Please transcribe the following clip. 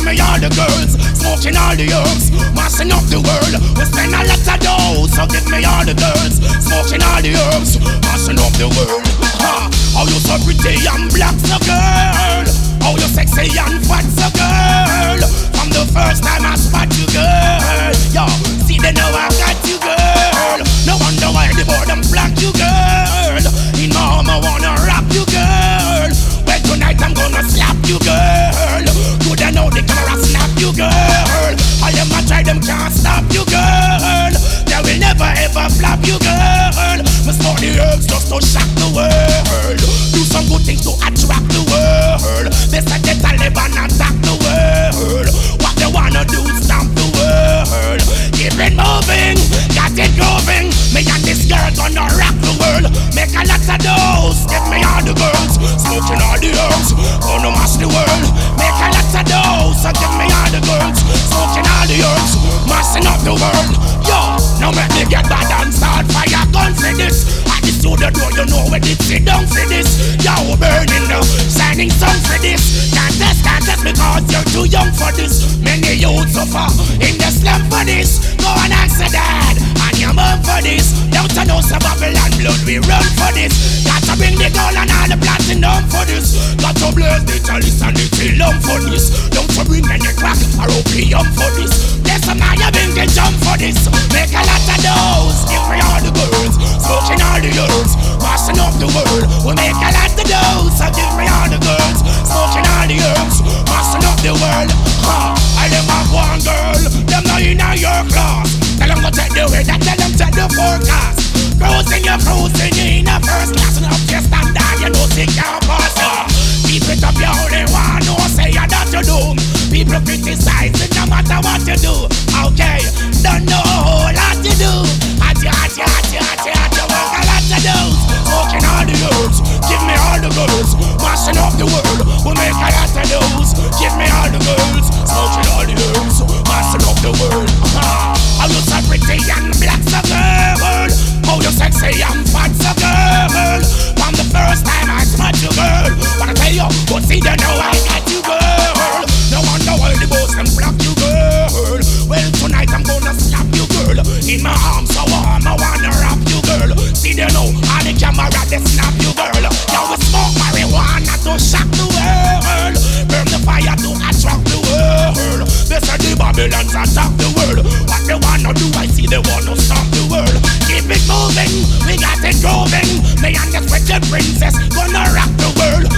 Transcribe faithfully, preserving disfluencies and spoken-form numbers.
me all the girls, smoking all the herbs, mashing up the world. We spend a lot of dough, so give me all the girls, smoking all the herbs, mashing up the world. Ha! How you so pretty and black, so girl? How you sexy and fat, so girl? From the first time I spot you, girl. Yo, see they know I got you, girl. No wonder why the board them block you, girl. In my home I wanna rock you, girl. Well tonight I'm gonna slap you, girl. Good I know the camera snap you, girl. All them a try them can't stop you, girl. They will never ever flap you, girl. Me smoke the herbs just to shock the world. Do some good things to attract the world. They said the Taliban attack the world. What they wanna do is stamp the world. Keep it moving, got it going. Me and this girl gonna rock the world. Make a lot of those, give me all the girls, smoking all the herbs, gonna mash the world. Make a lot of those, so give me all the girls, smoking all the herbs, mashing up the world. Yo, now make me get bad and start fire gun for this. At the studio door, you know where it sit down for this. Yo, burning the shining sun for this. Can't test, can't test because you're too young for this. Many youths suffer in the slum for this. Go and ask your dad and your mom for this. Don't you know some Babylon blood we run for this. Got to bring the gold and all the platinum for this. Got to blaze the chalice and the chillum for this. Don't you bring any crack or opium for this. Bless some now you bring the jump for this. Make a lot of those, give me all the girls, smoking all the herbs, mashing up the world. We make a lot of those, so give me all the girls, smoking all the herbs, mashing up the world. Ha! I them have one girl, them not in your class. Tell them go take the way, that tell them take the forecast. Cruising, you're cruising in a first class, and up your standard, you know they can't pass. Keep it up, you only one, no say you that you do. People criticize it no matter what you do. Okay, don't know a lot to do. Hot you, hot you, hot you, hot you, hot you, work a lot to do. Smoking all the herbs, give me all the girls, mashing up the world. We make a lot of those, give me all the girls, smoking all the herbs, mashing up the world. How you so pretty and black, so girl? How you sexy and fat, so girl? From the first time I spot you, girl, wanna tell you, but see they know I got you, girl. No wonder why the boys can block you, girl. Well, tonight I'm gonna slap you, girl. In my arms so warm, I wanna wrap you, girl. See they know, all the camera they snap you, girl. Now we smoke marijuana to shock the world. Burn the fire to attract the world. They say the Babylons attack the world. What they wanna do, I see they wanna stop the world. Keep it moving, we got it growing. Me and the wicked princess gonna rock the world.